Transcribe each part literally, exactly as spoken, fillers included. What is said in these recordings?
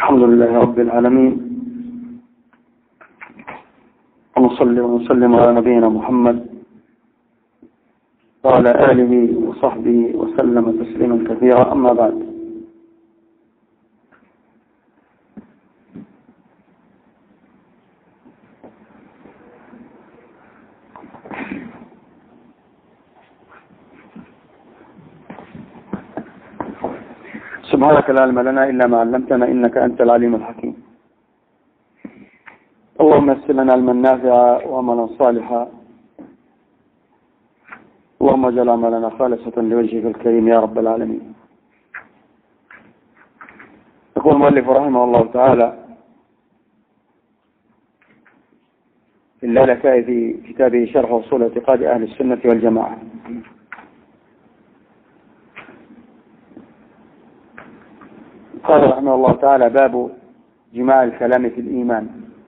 الحمد لله رب العالمين، ونصلي ونسلم على نبينا محمد وعلى آله وصحبه وسلم تسليما كثيرا. أما بعد، سبحانك لا علم لنا إلا ما علمتنا إنك أنت العليم الحكيم. اللهم يسر لنا علما نافعا وعملا صالحا، اللهم اجعل عملنا خالصة لوجهك الكريم يا رب العالمين. يقول المؤلف رحمه الله تعالى في اللالكائي في كتابه شرح أصول اعتقاد أهل السنة والجماعة: قال رحمه الله تعالى: باب جماع الكلام في الإيمان.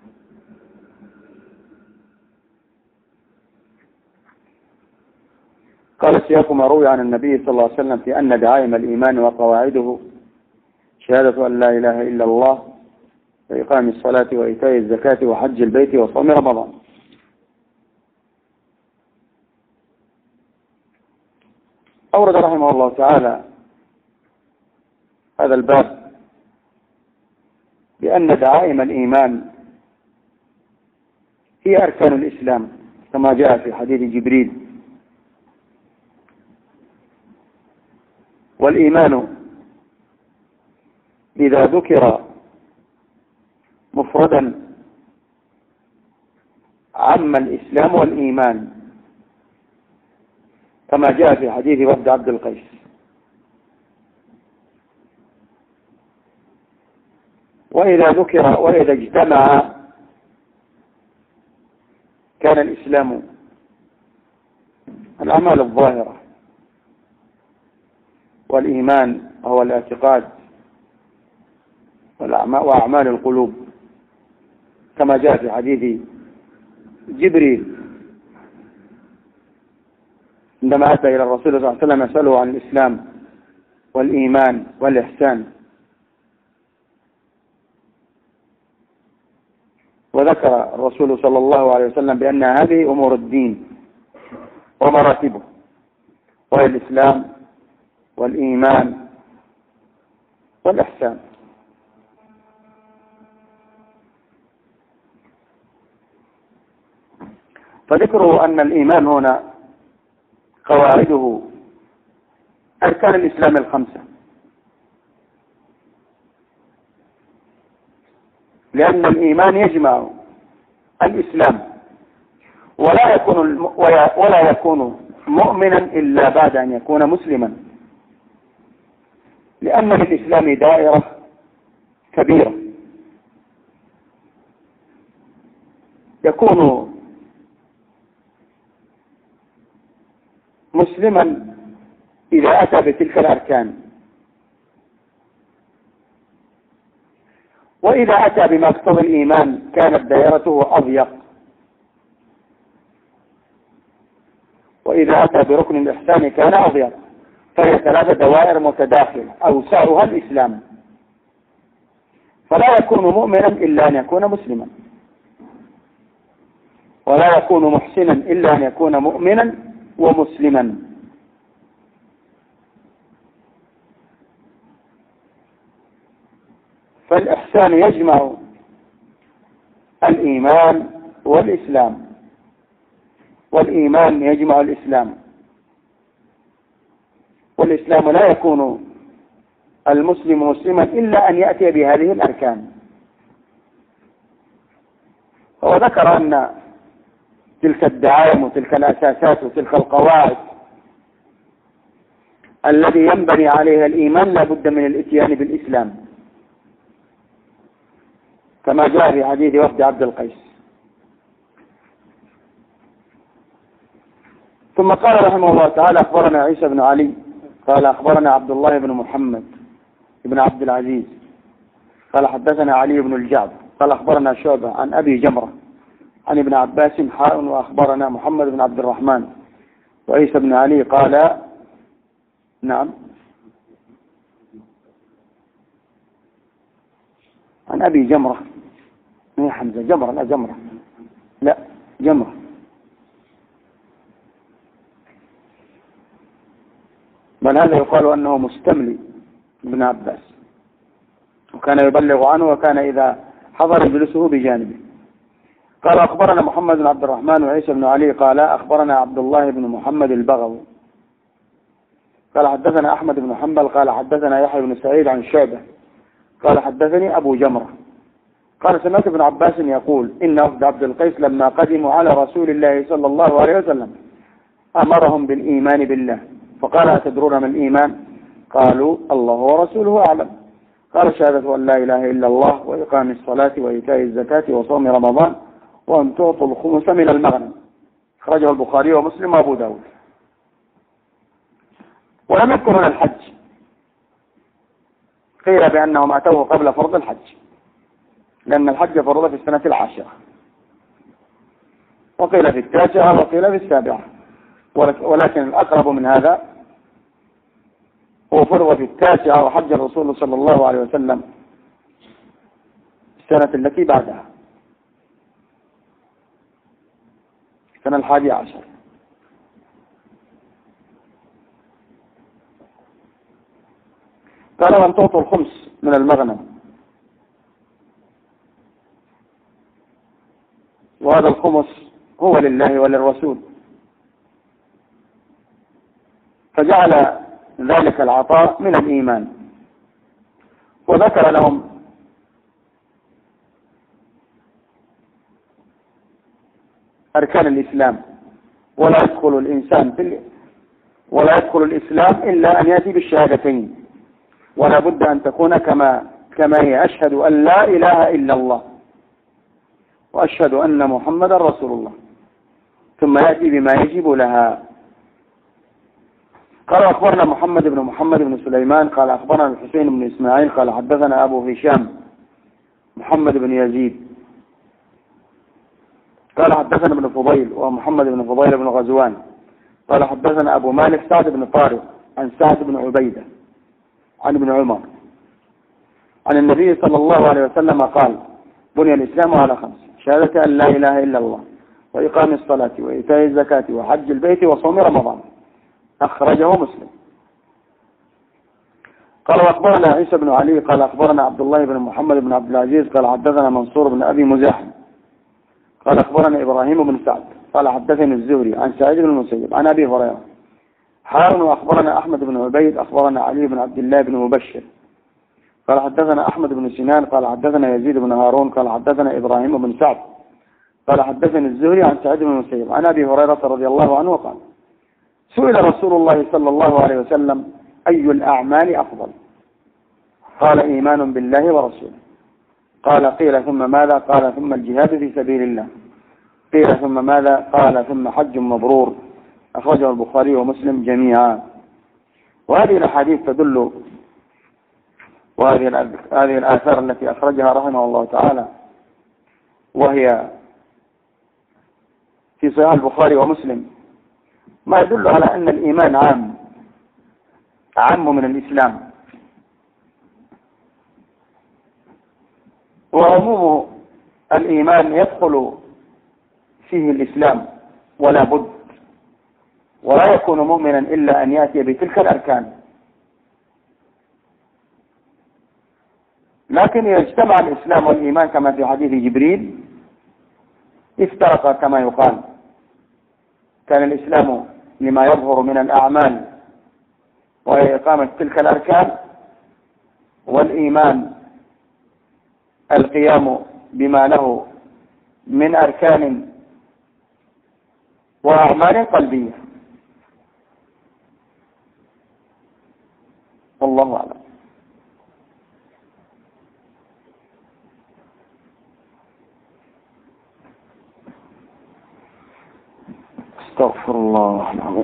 قال: سياق ما روي عن النبي صلى الله عليه وسلم في أن دعائم الإيمان وقواعده شهادة أن لا إله إلا الله وإقام الصلاة وإيتاء الزكاة وحج البيت وصوم رمضان. أورد رحمه الله تعالى هذا الباب بأن دعائم الإيمان هي أركان الإسلام كما جاء في حديث جبريل. والإيمان إذا ذكر مفردا عم الإسلام والإيمان كما جاء في حديث وفد عبد القيس. وإذا ذكر وإذا اجتمع كان الإسلام الأعمال الظاهرة، والإيمان هو الاعتقاد وأعمال القلوب كما جاء في حديث جبريل عندما أتى إلى الرسول صلى الله عليه وسلم يسأله عن الإسلام والإيمان والإحسان، وذكر الرسول صلى الله عليه وسلم بأن هذه أمور الدين ومراتبه، وهي الإسلام والإيمان والإحسان. فذكره أن الإيمان هنا قواعده أركان الإسلام الخمسة، لأن الإيمان يجمع الإسلام، ولا يكون ولا يكون مؤمنا إلا بعد أن يكون مسلما، لأن في الإسلام دائرة كبيرة. يكون مسلما إذا أتى بتلك الأركان، وإذا أتى بما يقتضي الإيمان كانت دائرته أضيق، وإذا أتى بركن الإحسان كان أضيق. فهي ثلاثة دوائر متداخلة أوسعها الإسلام، فلا يكون مؤمنا إلا أن يكون مسلما، ولا يكون محسنا إلا أن يكون مؤمنا ومسلما. فالإحسان يجمع الإيمان والإسلام، والإيمان يجمع الإسلام، والإسلام لا يكون المسلم مسلما إلا أن يأتي بهذه الأركان. هو ذكر أن تلك الدعائم وتلك الأساسات وتلك القواعد الذي ينبني عليها الإيمان لا بد من الإتيان بالإسلام كما جاء في حديث وفد عبد القيس. ثم قال رحمه الله تعالى: أخبرنا عيسى بن علي قال أخبرنا عبد الله بن محمد بن عبد العزيز قال حدثنا علي بن الجعد قال أخبرنا شعبة عن أبي جمرة عن ابن عباس حاء وأخبرنا محمد بن عبد الرحمن وعيسى بن علي قال نعم عن أبي جمرة، ما هي حمزة، جمرة لا جمرة لا جمرة. بل هذا يقال أنه مستملي ابن عباس، وكان يبلغ عنه، وكان إذا حضر يجلسه بجانبه. قال أخبرنا محمد بن عبد الرحمن وعيسى بن علي قال أخبرنا عبد الله بن محمد البغوي قال حدثنا أحمد بن حنبل قال حدثنا يحيى بن سعيد عن شعبة قال حدثني أبو جمرة قال سمعت ابن عباس يقول إن وفد عبد القيس لما قدموا على رسول الله صلى الله عليه وسلم أمرهم بالإيمان بالله، فقال أتدرون ما الإيمان؟ قالوا الله ورسوله أعلم. قال شهادة أن لا إله إلا الله وإقام الصلاة وإيتاء الزكاة وصوم رمضان وأن تعطوا الخمس من المغنم. أخرجه البخاري ومسلم وأبو داود. ولم يذكر هنا الحج، قيل بأنهم أتوه قبل فرض الحج، لأن الحج فرض في السنة العاشرة، وقيل في التاسعة وقيل في السابعة، ولكن الأقرب من هذا هو فرض في التاسعة، وحج الرسول صلى الله عليه وسلم السنة التي بعدها، السنة الحادية عشر. قال وأن تعطوا الخمس من المغنم، وهذا الخمس هو لله وللرسول، فجعل ذلك العطاء من الإيمان. وذكر لهم أركان الإسلام، ولا يدخل الإنسان في ولا يدخل الإسلام إلا أن يأتي بالشهادتين، ولا بد أن تكون كما كما هي: أشهد أن لا إله إلا الله وأشهد أن محمدا رسول الله، ثم يأتي بما يجب لها. قال أخبرنا محمد بن محمد بن سليمان قال أخبرنا الحسين بن إسماعيل قال حدثنا أبو هشام محمد بن يزيد قال حدثنا ابن فضيل ومحمد بن فضيل بن غزوان قال حدثنا أبو مالك سعد بن طارق عن سعد بن عبيدة عن ابن عمر عن النبي صلى الله عليه وسلم قال: بني الإسلام على خمس: شهادة أن لا إله إلا الله وإقام الصلاة وإيتاء الزكاة وحج البيت وصوم رمضان. أخرجه مسلم. قال وأخبرنا عيسى بن علي قال أخبرنا عبد الله بن محمد بن عبد العزيز قال حدثنا منصور بن أبي مزاحم قال أخبرنا إبراهيم بن سعد قال حدثني الزهري عن سعيد بن المسيب عن أبي هريرة حارن. وأخبرنا أحمد بن عبيد أخبرنا علي بن عبد الله بن مبشر قال حدثنا أحمد بن سنان قال حدثنا يزيد بن هارون قال حدثنا إبراهيم بن سعد قال حدثني الزهري عن سعيد بن المسيب عن أبي هريرة رضي الله عنه قال: سئل رسول الله صلى الله عليه وسلم: أي الأعمال أفضل؟ قال: إيمان بالله ورسوله. قال: قيل ثم ماذا؟ قال: ثم الجهاد في سبيل الله. قيل ثم ماذا؟ قال: ثم حج مبرور. أخرجه البخاري ومسلم جميعا. وهذه الأحاديث تدل، وهذه هذه الآثار التي أخرجها رحمه الله تعالى وهي في صحيح البخاري ومسلم، ما يدل على أن الإيمان عام أعم من الإسلام، وعموم الإيمان يدخل فيه الإسلام ولا بد، ولا يكون مؤمنا إلا أن يأتي بتلك الأركان. لكن إذا اجتمع الإسلام والإيمان كما في حديث جبريل افترق كما يقال، كان الإسلام لما يظهر من الأعمال وهي إقامة تلك الأركان، والإيمان القيام بما له من أركان وأعمال قلبية. والله أعلم. استغفر الله العظيم.